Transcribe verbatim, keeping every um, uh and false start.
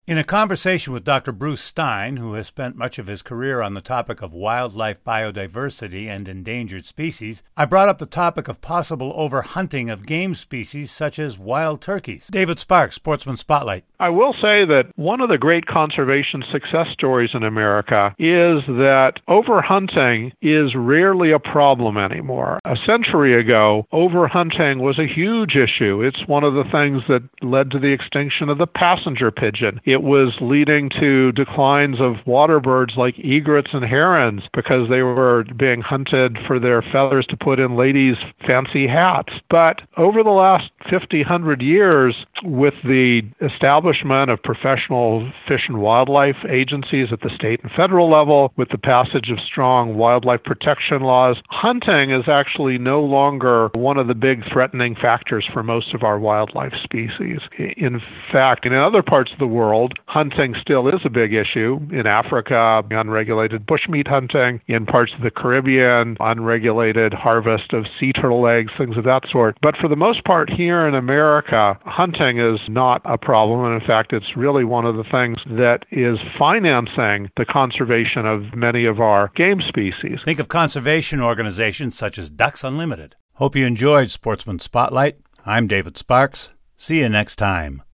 In a conversation with Doctor Bruce Stein, who has spent much of his career on the topic of wildlife biodiversity and endangered species, I brought up the topic of possible overhunting of game species such as wild turkeys. David Sparks, Sportsman Spotlight. I will say that one of the great conservation success stories in America is that overhunting is rarely a problem anymore. A century ago, overhunting was a huge issue. It's one of the things that led to the extinction of the passenger pigeon. It was leading to declines of water birds like egrets and herons because they were being hunted for their feathers to put in ladies' fancy hats. But over the last fifty, one hundred years, with the establishment of professional fish and wildlife agencies at the state and federal level, with the passage of strong wildlife protection laws, hunting is actually no longer one of the big threatening factors for most of our wildlife species. In fact, in other parts of the world, hunting still is a big issue. In Africa, unregulated bushmeat hunting. In parts of the Caribbean, unregulated harvest of sea turtle eggs, things of that sort. But for the most part here in America, hunting is not a problem. And in fact, it's really one of the things that is financing the conservation of many of our game species. Think of conservation organizations such as Ducks Unlimited. Hope you enjoyed Sportsman Spotlight. I'm David Sparks. See you next time.